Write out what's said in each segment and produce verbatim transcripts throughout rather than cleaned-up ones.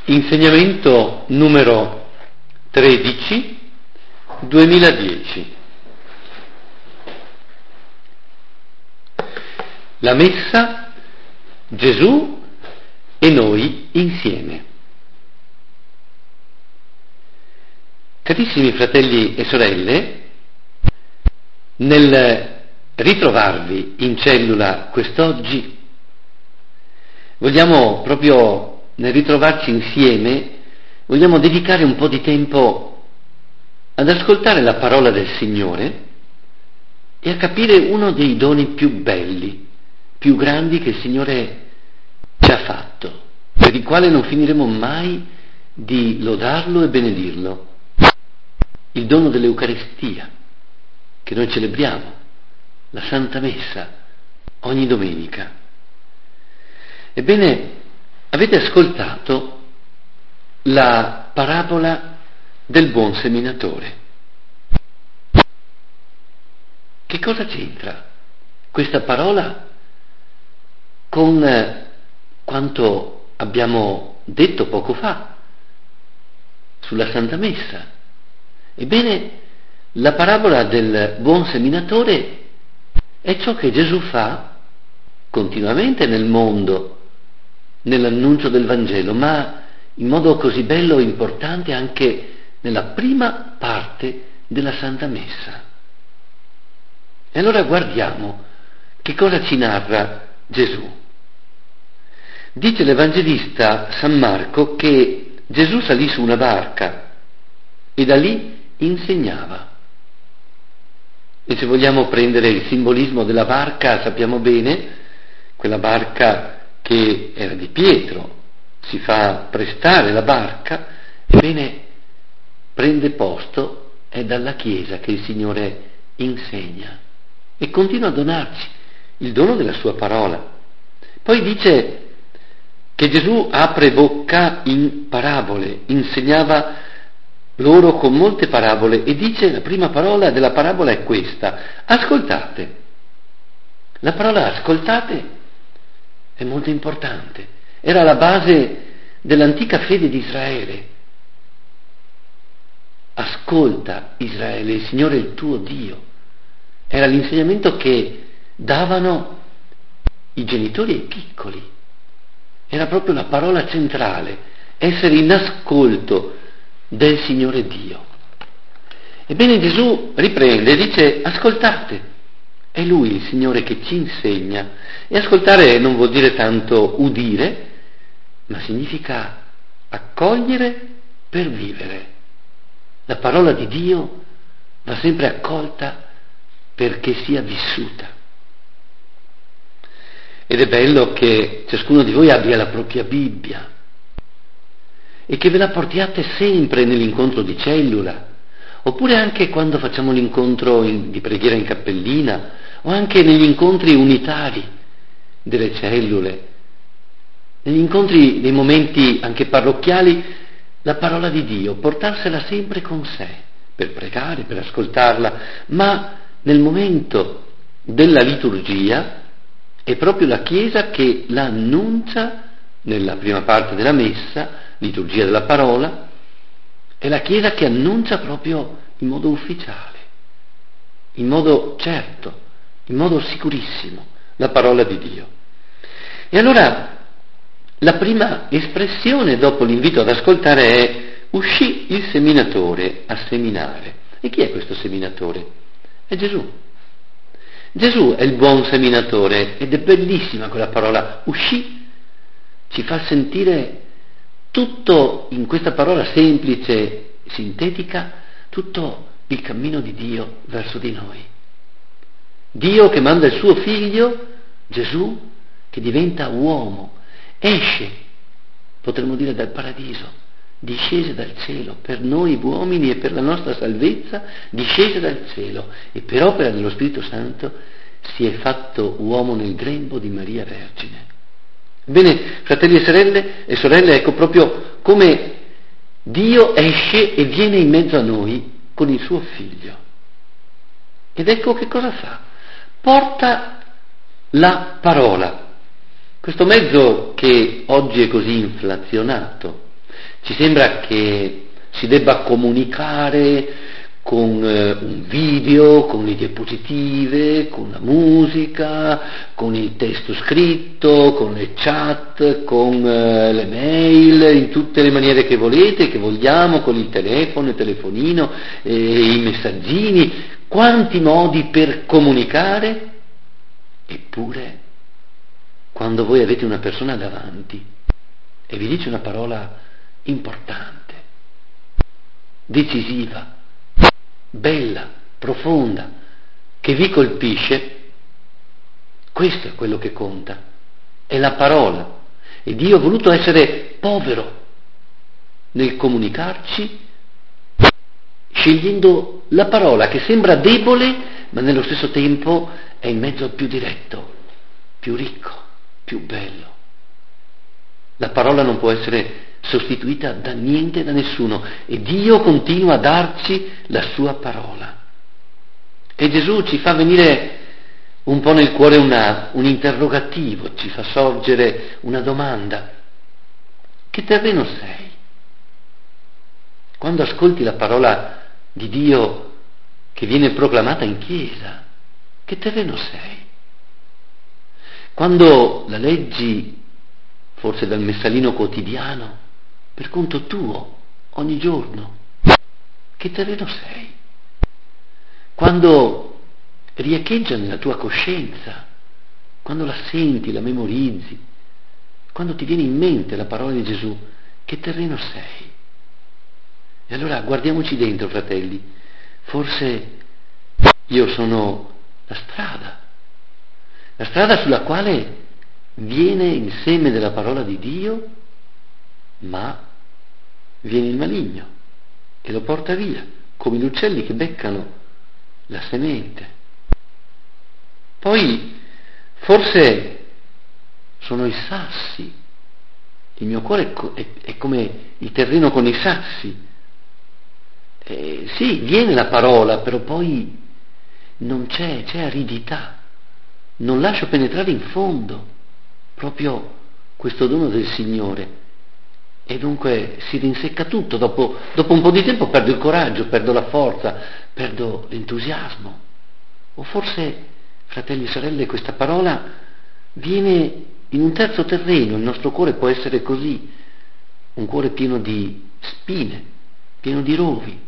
Insegnamento numero tredici, duemiladieci. La messa, Gesù e noi insieme. Carissimi fratelli e sorelle, nel ritrovarvi in cellula quest'oggi, vogliamo proprio nel ritrovarci insieme, vogliamo dedicare un po' di tempo ad ascoltare la parola del Signore e a capire uno dei doni più belli, più grandi che il Signore ci ha fatto, per il quale non finiremo mai di lodarlo e benedirlo, il dono dell'Eucaristia, che noi celebriamo, la Santa Messa, ogni domenica. Ebbene, avete ascoltato la parabola del buon seminatore. Che cosa c'entra questa parola con quanto abbiamo detto poco fa sulla Santa Messa? Ebbene, la parabola del buon seminatore è ciò che Gesù fa continuamente nel mondo, nell'annuncio del Vangelo, ma in modo così bello e importante anche nella prima parte della Santa Messa. E allora guardiamo che cosa ci narra Gesù. Dice l'Evangelista San Marco che Gesù salì su una barca e da lì insegnava. E se vogliamo prendere il simbolismo della barca, sappiamo bene, quella barca che era di Pietro, si fa prestare la barca, ebbene prende posto, è dalla Chiesa che il Signore insegna e continua a donarci il dono della sua parola. Poi dice che Gesù apre bocca in parabole, insegnava loro con molte parabole e dice, la prima parola della parabola è questa: ascoltate. La parola ascoltate è molto importante, era la base dell'antica fede di Israele. Ascolta Israele, il Signore è il tuo Dio. Era l'insegnamento che davano i genitori ai piccoli, era proprio la parola centrale, essere in ascolto del Signore Dio. Ebbene Gesù riprende e dice: ascoltate. È Lui il Signore che ci insegna. E ascoltare non vuol dire tanto udire, ma significa accogliere per vivere. La parola di Dio va sempre accolta perché sia vissuta. Ed è bello che ciascuno di voi abbia la propria Bibbia e che ve la portiate sempre nell'incontro di cellula, oppure anche quando facciamo l'incontro in, di preghiera in cappellina, o anche negli incontri unitari delle cellule, negli incontri, nei momenti anche parrocchiali, la parola di Dio, portarsela sempre con sé, per pregare, per ascoltarla, ma nel momento della liturgia è proprio la Chiesa che la annuncia nella prima parte della Messa, liturgia della parola, è la Chiesa che annuncia proprio in modo ufficiale, in modo certo, in modo sicurissimo, la parola di Dio. E allora la prima espressione dopo l'invito ad ascoltare è: uscì il seminatore a seminare. E chi è questo seminatore? È Gesù. Gesù è il buon seminatore ed è bellissima quella parola, uscì, ci fa sentire tutto in questa parola semplice, sintetica, tutto il cammino di Dio verso di noi. Dio che manda il suo figlio, Gesù, che diventa uomo, esce, potremmo dire, dal paradiso, discese dal cielo per noi uomini e per la nostra salvezza, discese dal cielo e per opera dello Spirito Santo si è fatto uomo nel grembo di Maria Vergine. Bene, fratelli e sorelle, e sorelle, ecco proprio come Dio esce e viene in mezzo a noi con il suo figlio. Ed ecco che cosa fa? Porta la parola. Questo mezzo che oggi è così inflazionato, Ci sembra che si debba comunicare con eh, un video, con le diapositive, con la musica, con il testo scritto, con le chat, con eh, le mail, in tutte le maniere che volete, che vogliamo, con il telefono, il telefonino, eh, i messaggini, quanti modi per comunicare. Eppure, quando voi avete una persona davanti e vi dice una parola importante, decisiva, bella, profonda, che vi colpisce, questo è quello che conta, è la parola. E Dio ha voluto essere povero nel comunicarci, scegliendo la parola che sembra debole, ma nello stesso tempo è il mezzo più diretto, più ricco, più bello. La parola non può essere sostituita da niente e da nessuno, e Dio continua a darci la sua parola. E Gesù ci fa venire un po' nel cuore una, un interrogativo, ci fa sorgere una domanda: che terreno sei? Quando ascolti la parola di Dio che viene proclamata in chiesa, che terreno sei? Quando la leggi forse dal messalino quotidiano, per conto tuo, ogni giorno, che terreno sei? Quando riecheggia nella tua coscienza, quando la senti, la memorizzi, quando ti viene in mente la parola di Gesù, che terreno sei? E allora guardiamoci dentro, fratelli, forse io sono la strada, la strada sulla quale viene il seme della parola di Dio, ma viene il maligno e lo porta via, come gli uccelli che beccano la semente. Poi forse sono i sassi, il mio cuore è, è come il terreno con i sassi. Eh, sì, viene la parola, però poi non c'è, c'è aridità, non lascio penetrare in fondo proprio questo dono del Signore, e dunque si rinsecca tutto. Dopo, dopo un po' di tempo perdo il coraggio, perdo la forza, perdo l'entusiasmo. O forse, fratelli e sorelle, questa parola viene in un terzo terreno. Il nostro cuore può essere così, un cuore pieno di spine, pieno di rovi,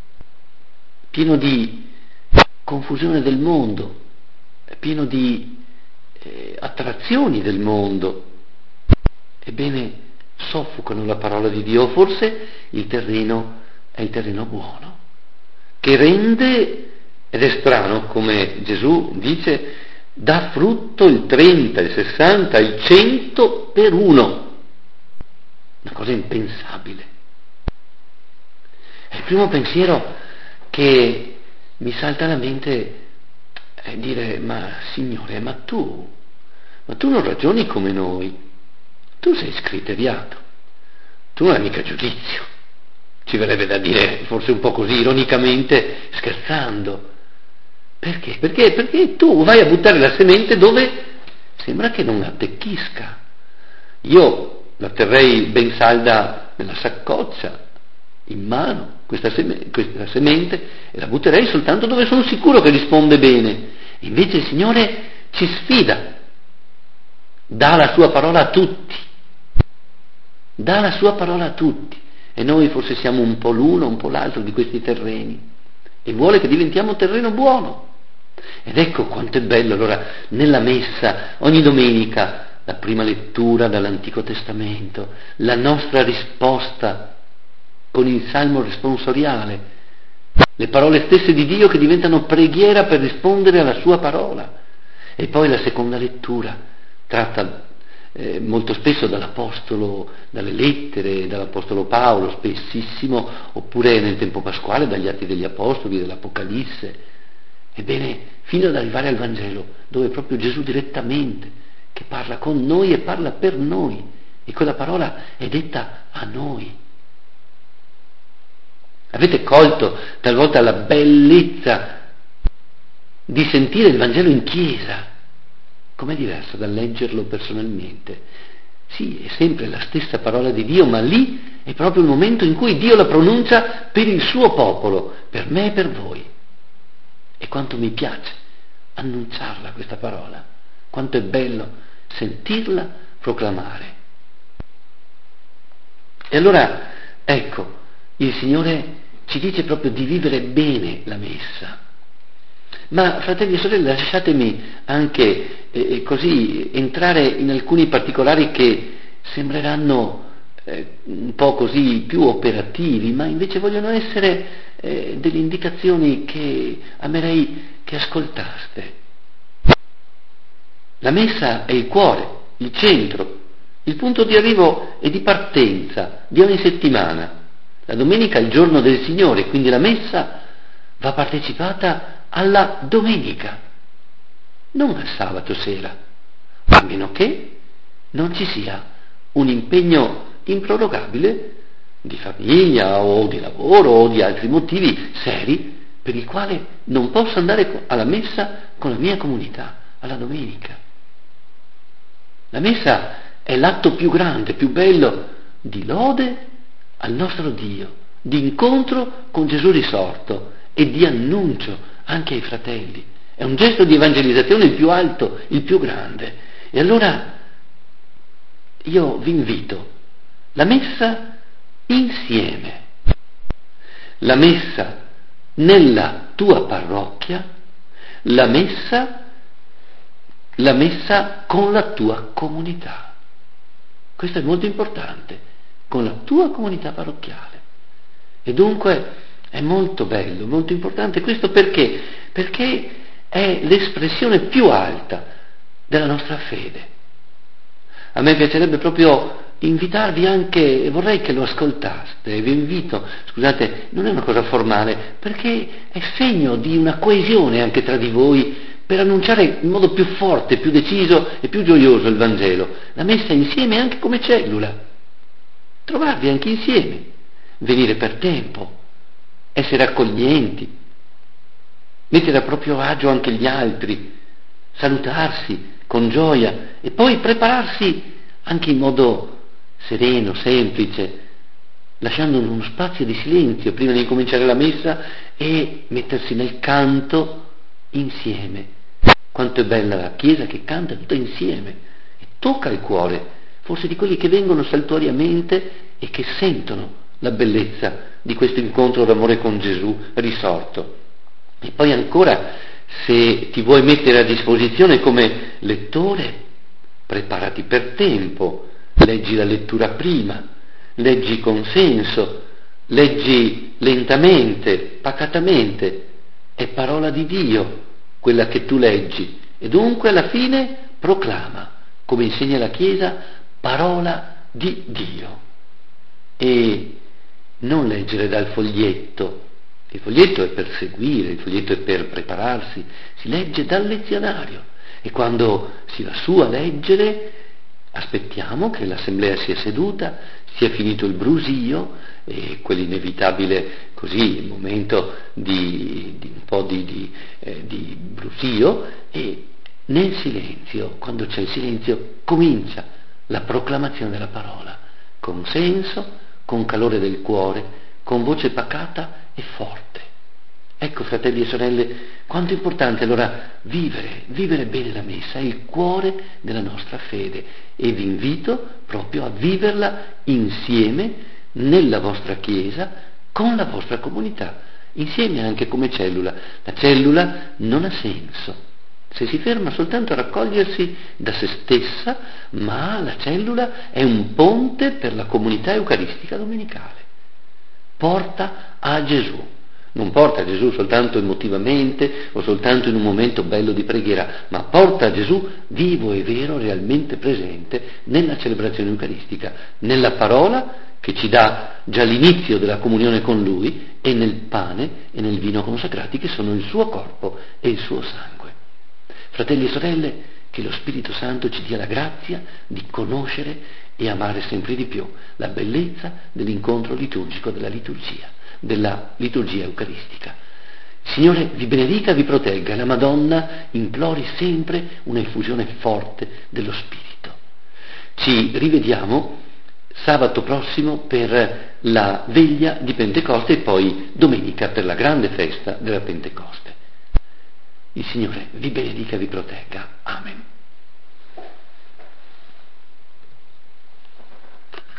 pieno di confusione del mondo, pieno di eh, attrazioni del mondo. Ebbene, soffocano la parola di Dio. Forse il terreno è il terreno buono, che rende, ed è strano come Gesù dice, dà frutto il trenta, il sessanta, il cento per uno. Una cosa impensabile. È il primo pensiero che mi salta alla mente, è dire: ma Signore, ma tu, ma tu non ragioni come noi. Tu sei scriteriato, tu non hai mica giudizio. Ci verrebbe da dire, forse un po' così, ironicamente, scherzando. Perché? Perché? Perché tu vai a buttare la semente dove sembra che non attecchisca. Io la terrei ben salda nella saccoccia, in mano, questa, seme- questa semente, e la butterei soltanto dove sono sicuro che risponde bene. Invece il Signore ci sfida, dà la sua parola a tutti. Dà la sua parola a tutti, e noi forse siamo un po' l'uno, un po' l'altro di questi terreni, e vuole che diventiamo terreno buono. Ed ecco quanto è bello allora nella messa ogni domenica la prima lettura dall'Antico Testamento, la nostra risposta con il salmo responsoriale, le parole stesse di Dio che diventano preghiera per rispondere alla sua parola. E poi la seconda lettura tratta Eh, molto spesso dall'Apostolo, dalle lettere, dall'Apostolo Paolo, spessissimo, oppure nel tempo pasquale dagli Atti degli Apostoli, dall'Apocalisse. Ebbene, fino ad arrivare al Vangelo, dove è proprio Gesù direttamente che parla con noi e parla per noi, e quella parola è detta a noi. Avete colto talvolta la bellezza di sentire il Vangelo in chiesa? Com'è diverso dal leggerlo personalmente? Sì, è sempre la stessa parola di Dio, ma lì è proprio il momento in cui Dio la pronuncia per il suo popolo, per me e per voi. E quanto mi piace annunciarla questa parola, quanto è bello sentirla proclamare. E allora, ecco, il Signore ci dice proprio di vivere bene la messa. Ma, fratelli e sorelle, lasciatemi anche eh, così entrare in alcuni particolari che sembreranno eh, un po' così più operativi, ma invece vogliono essere eh, delle indicazioni che amerei che ascoltaste. La messa è il cuore, il centro, il punto di arrivo e di partenza di ogni settimana. La domenica è il giorno del Signore, quindi la messa va partecipata alla domenica, non al sabato sera, a meno che non ci sia un impegno improrogabile di famiglia o di lavoro o di altri motivi seri per il quale non posso andare alla messa con la mia comunità, alla domenica. La messa è l'atto più grande, più bello di lode al nostro Dio, di incontro con Gesù risorto e di annuncio anche ai fratelli. È un gesto di evangelizzazione il più alto, il più grande. E allora io vi invito, la messa insieme, la messa nella tua parrocchia, la messa, la messa con la tua comunità. Questo è molto importante, con la tua comunità parrocchiale. E dunque è molto bello, molto importante questo perché? Perché è l'espressione più alta della nostra fede. A me piacerebbe proprio invitarvi anche, e vorrei che lo ascoltaste, vi invito, scusate, non è una cosa formale, perché è segno di una coesione anche tra di voi per annunciare in modo più forte, più deciso e più gioioso il Vangelo. La messa insieme anche come cellula, trovarvi anche insieme, venire per tempo, essere accoglienti, mettere a proprio agio anche gli altri, salutarsi con gioia e poi prepararsi anche in modo sereno, semplice, lasciando uno spazio di silenzio prima di cominciare la messa e mettersi nel canto insieme. Quanto è bella la Chiesa che canta tutta insieme e tocca il cuore, forse di quelli che vengono saltuariamente e che sentono la bellezza di questo incontro d'amore con Gesù risorto. E poi ancora, se ti vuoi mettere a disposizione come lettore, preparati per tempo, leggi la lettura prima, leggi con senso, leggi lentamente, pacatamente, è parola di Dio quella che tu leggi e dunque alla fine proclama, come insegna la Chiesa, parola di Dio. E non leggere dal foglietto, il foglietto è per seguire, il foglietto è per prepararsi, si legge dal lezionario e quando si va su a leggere aspettiamo che l'assemblea sia seduta, sia finito il brusio e quell'inevitabile così il momento di, di un po' di, di, eh, di brusio e nel silenzio, quando c'è il silenzio, comincia la proclamazione della parola con senso, con calore del cuore, con voce pacata e forte. Ecco, fratelli e sorelle, quanto è importante allora vivere, vivere bene la messa, è il cuore della nostra fede e vi invito proprio a viverla insieme nella vostra Chiesa, con la vostra comunità, insieme anche come cellula. La cellula non ha senso se si ferma soltanto a raccogliersi da se stessa, ma la cellula è un ponte per la comunità eucaristica domenicale. Porta a Gesù, non porta a Gesù soltanto emotivamente o soltanto in un momento bello di preghiera, ma porta a Gesù vivo e vero, realmente presente nella celebrazione eucaristica, nella parola che ci dà già l'inizio della comunione con Lui e nel pane e nel vino consacrati che sono il suo corpo e il suo sangue. Fratelli e sorelle, che lo Spirito Santo ci dia la grazia di conoscere e amare sempre di più la bellezza dell'incontro liturgico della liturgia, della liturgia eucaristica. Il Signore vi benedica e vi protegga, la Madonna implori sempre una effusione forte dello Spirito. Ci rivediamo sabato prossimo per la veglia di Pentecoste e poi domenica per la grande festa della Pentecoste. Il Signore vi benedica e vi protegga. Amen.